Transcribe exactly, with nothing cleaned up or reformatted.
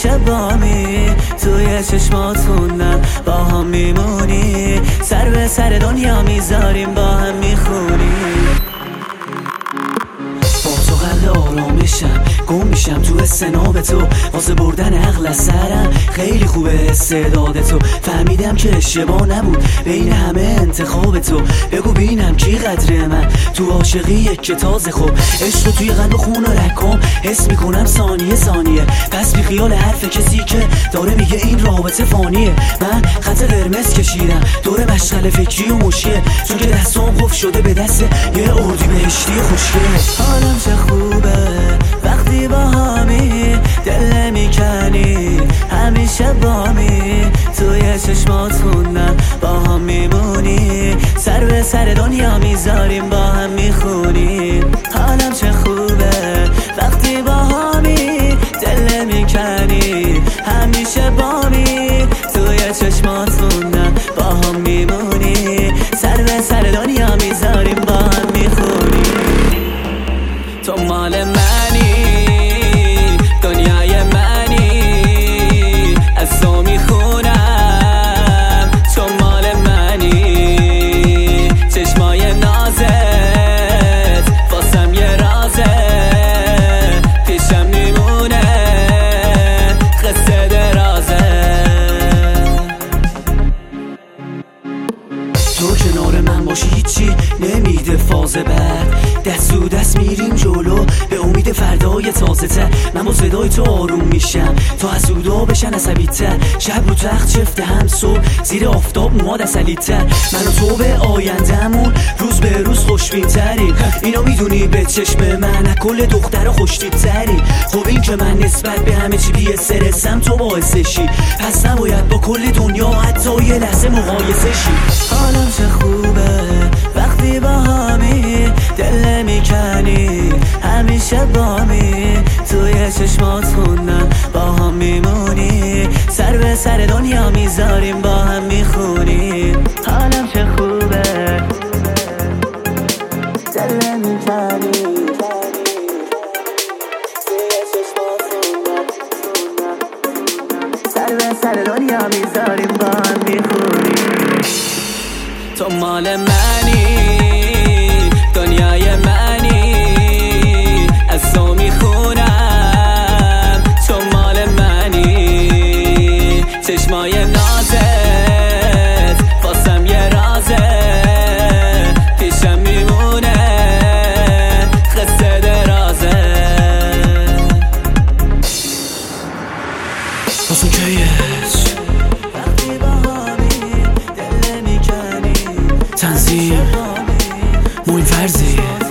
همیشه بامی توی چشماتونم با هم میمونی، سر به سر دنیا میذاریم با هم میخونیم. با تو قلب آرامشم گم میشم تو استناب تو، واسه بردن عقل از سرم خیلی خوبه استعداد تو. فهمیدم که اشتباه نبود بین همه انتخاب تو، بگو بینم کی قدر من تو عاشقی یک تازه. خوب عشق توی قلب خون و رکم حس میکنم ثانیه ثانیه، پس بی خیال حرف کسی که داره میگه این رابطه فانیه. من خط قرمز کشیدم دور مشغله فکری و مشیه، چون که دستام قفل شده به دست یه اردی بهشتی خوشگله. حالم چه خوبه وقتی با همی دل میکنی، همیشه بامی توی چشماتونم با هم میمونی، سر به سر دنیا میذاریم با هم میخونیم. حالم چه خوبه وقتی با همی دل میکنی، همیشه بامی توی چشماتونم با هم میمونی، سر به سر دنیا میذاریم با هم میخونیم. تو مال منی دنیای منی، از تو میخونم تو مال منی، چشمای نازت واسم یه رازه، پیشم میمونه قصه درازه. تو کنار من باشی هیچی نمیده فاز بعد، دست و دست میریم جلو به امید فردای تازه تر. من با صدای تو آروم میشم تا از اودا بشن عصبی تر، شب رو تخت چفته هم صبح زیر آفتاب مواد عسلی تر. من و تو به آینده‌مون روز به روز خوشبین تریم، اینو میدونی به چشم من کل دختر خوشتیب تری. خب این که من نسبت به همه چی بی استرسم تو باعثشی، پس نباید با کل دنیا حتی یه لحظه مقایسه شی. حالم چه خوبه وقتی با همی دل میکنی، همیشه بامی توی چشماتونم با هم میمونی، سر به سر دنیا میذاریم با هم میخونیم. حالم چه خوبه دل میکنی، توی چشماتونم سر به سر دنیا میذاریم با هم میخونیم. تو مال منی دنیای منی، از تو میخونم تو مال منی، چشمای نازت واسم یه رازه، پیشم میمونه قصه درازه. واسه کیش تنظیم موین فرزی